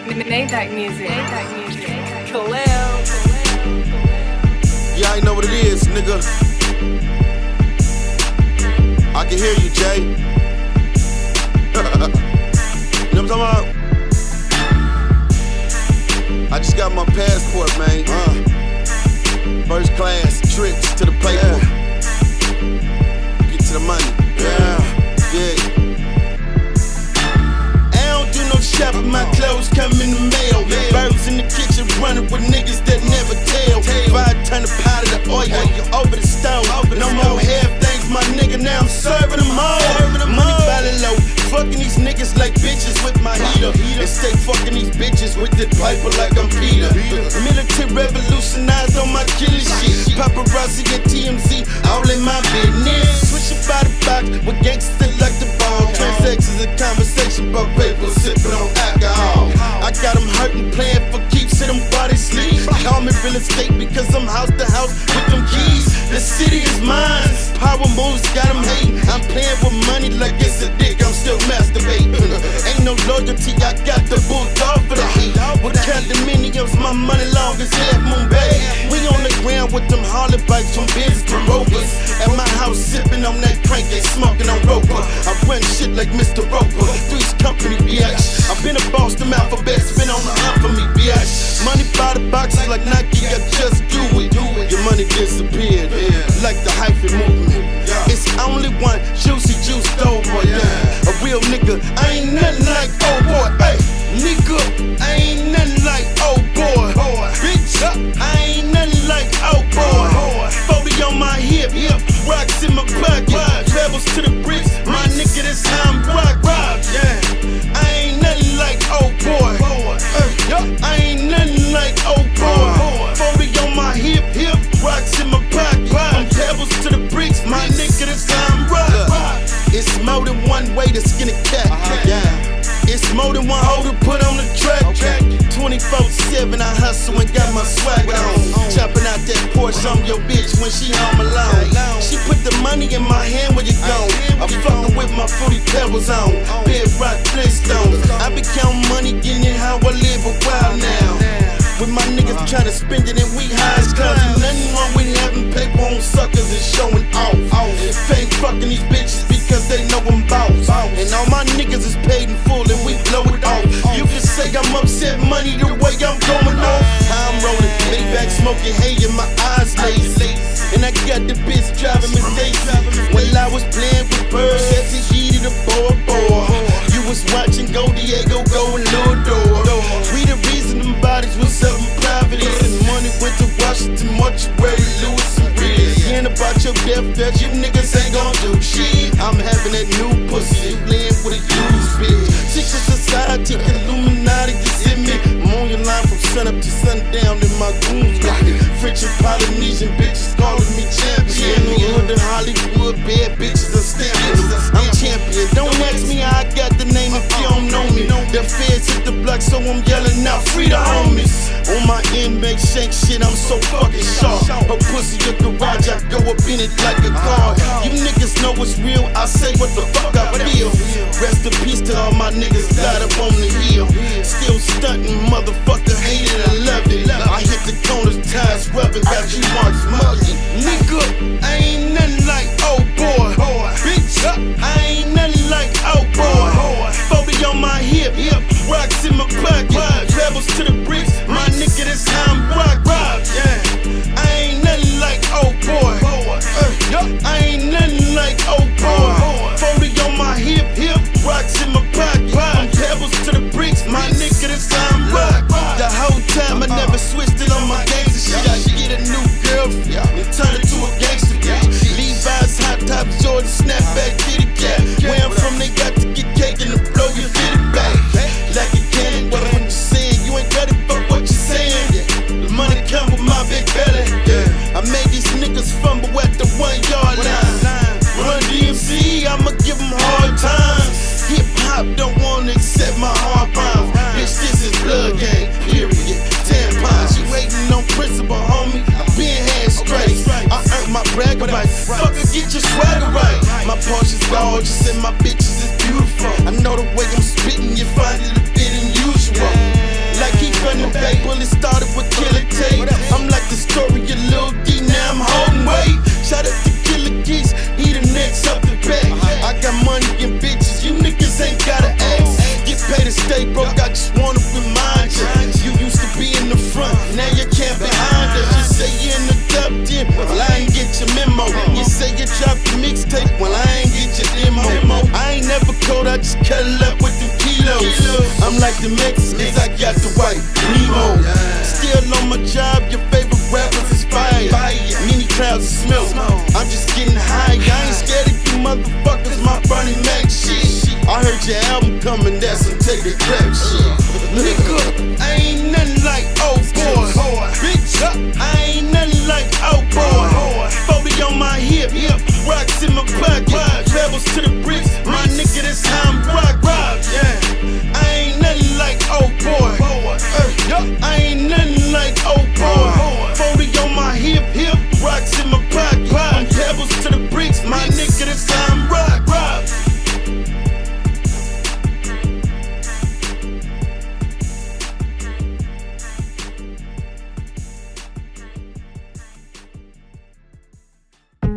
Maybach music. Khalil. Yeah, I know what it is, nigga. I can hear you, Jay. You know what I'm talking about? I just got my passport, man. First class trips to the paper. Get to the money. Yeah. I don't do no shopping, my clothes come in the mail. Birds in the kitchen running with niggas that never tell. Fire turn the pot of the oil over the stove. No more half things, my nigga, now I'm serving them all. Money valley low, fucking these niggas like bitches with my heater. And stay fucking these bitches with the piper like I'm Peter. Military revolutionized on my killing shit. Paparazzi and TMZ, all in my business. Switching by the box with gangsters like the ball. Transactions and conversation about paper, sipping on alcohol. I got them hurting, playing for keeps, sit them while they sleep. Call me real estate because I'm house to house with them keys. The city is mine, power moves got them hating. I'm playing with money like it's a dick, I'm still masturbating. Ain't no loyalty, I got the bulldog for the hate. With condominiums, my money long as Half Moon Bay. We on the ground with them Harley bikes from Benz to Rovers. At my house sipping on that crank and smoking on Roper. I run shit like Mr. Roper, Three's Company, bitch. I've been a boss, them alphabets been on the hunt for me, bitch. Money by the boxes like Nike, I just do it. Your money disappeared, like the hyphen movement. It's only one Juicy Juice, old boy, yeah. A real nigga, I ain't nothing like old boy, hey. Nigga, I ain't nothing like old boy. Bitch, I ain't nothing like old boy. 40 on my hip, rocks in my pocket. Travels to the bricks, my nigga, that's how I'm rock, yeah. I ain't nothing like old boy. I ain't nothing like old boy. 40 on my hip, rocks in my pocket. From pebbles to the bricks, my nigga, that's how I'm rock. It's more than one way to skin a cat, yeah. It's more than one hoe to put on the track. 24/7 I hustle and got my swag on. Chopping out that Porsche on your bitch when she home alone. She put the money in my hand when you gone. I'm fucking with my fruity pebbles on. Bed rock Flintstones. I be counting money, getting it how I live a while now. With my niggas tryna spend it and we high as clouds. Nothing wrong with having paper on suckers and showing off. Fame fucking these bitches because they know I'm boss. And all my niggas is paid in full and we blow it off. You can say I'm upset money the way I'm going off. I'm rolling, Maybach smoking hay in my eyes lazy. And I got the bitch driving Miss Daisy. While I was playing with birds, as he heated a boy. You was watching Go Diego go and Ludor. We the reason them bodies was up in Providence. And money went to Washington, Mortuary, Lewis and Reed. Hearing about your death that you niggas ain't gon' do shit. I'm having that new pussy, playing with a used bitch. Secret society, Illuminati, gets in me. I'm on your line from sun up to sundown in my goons got it. French and Polynesian bitches calling me champion. Hood in Hollywood, bad bitches are stamping. I'm champion. Don't ask me how I got the name if you don't know me. The feds hit the block, so I'm yelling out, free the homies. On my inmate shank shit, I'm so fucking sharp. Her pussy a garage, I go up in it like a car. You niggas know what's real, I say what the fuck I feel. Rest in peace to all my niggas died up on the hill. Still stunting, motherfucker, hate it, I love it. I hit the corners, ties rubbing, got you marks mugging. Nigga, I ain't nothing like old boy. Bitch, I ain't nothing like old boy. 40 on my hip, rocks in my pocket. Travels to the bricks, my nigga, that's how I'm rock, yeah. I ain't nothing like old boy. I ain't nothing like old boy. 40 on my hip, rocks in my pocket. From pebbles to the bricks, my nigga, that's how I'm rock. The whole time I never switched it on my gangster shit. I get a new girlfriend and turn it to a gangster bitch. Levi's, hot tops, Jordan, snapback, kitty cat. Where I'm from, they got to get cake and to blow your fitted back. Like a cannon, what I'm just saying, you ain't got it. I just wanna remind you, you used to be in the front, now you can't behind us. You say you in the top 10, well I ain't get your memo. You say you dropped the mixtape, well I ain't get your demo. I ain't never cold, I just cuddle up with them kilos. I'm like the Mexicans, I got the white Nemo. Still on my job, your favorite rappers is fire. Many clouds of smoke, I'm just getting high. I ain't scared of you motherfuckers, my Bernie Mac shit. I heard your album coming, that's some take a crap shit.